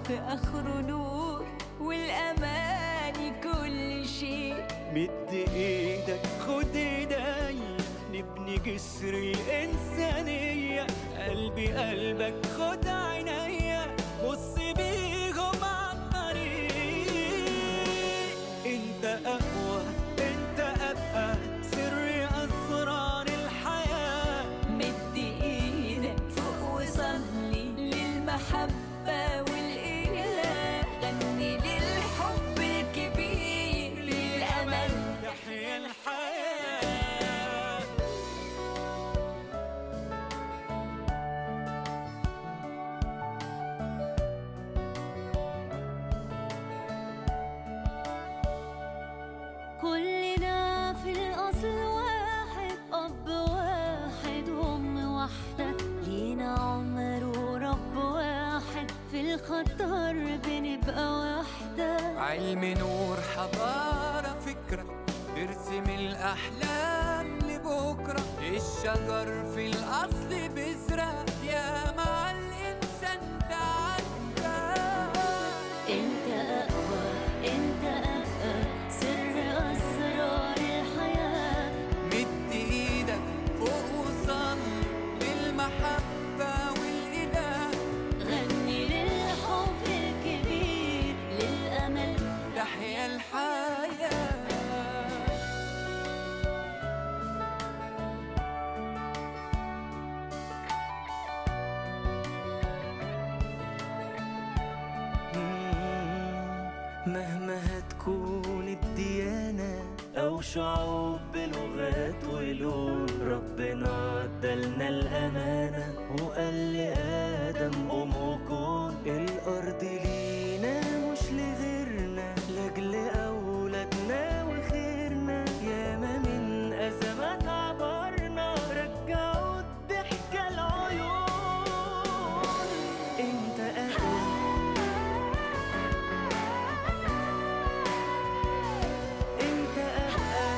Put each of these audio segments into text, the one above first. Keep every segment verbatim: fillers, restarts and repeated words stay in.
في آخره نور والأماني كل شيء. مد ايدك خد ايديا نبني جسر الإنسانية، قلبي قلبك خد عينيا بص بيهم عالطريق. انت اقوى انت ابقى سر اسرار الحياة. مد ايدك فوق وصلي للمحبة والإله، غني للحب الكبير للأمل تحيا الحياة. كلنا في الأصل واحد، أب واحد وأم واحدة، لينا عمر ورب واحد، في الخطر بنبقى واحدة. علم نور حضارة فكرة ترسم الأحلام لبكرة، الشجر في الأصل بذرة يا مع الإنسان تعدى. انت أقوى انت أبقى سر أسرار الحياة. مد إيدك فوق وصل للمحبة والإله، غني للحب الكبير للأمل تحيا الحياة. مهما هتكون الديانة أو شعوب بلغات ولون، ربنا ادالنا الأمانة وقال لآدم قوم وكون. الأرض لينا مش لغيرنا، لأجل أولادنا وخيرنا، ياما من أزمات عبرنا رجعوا الضحكة العيون. انت أقوى انت أبقى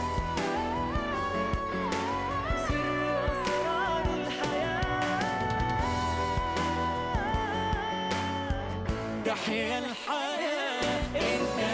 سر أسرار الحياة. تحيا الحياة. انت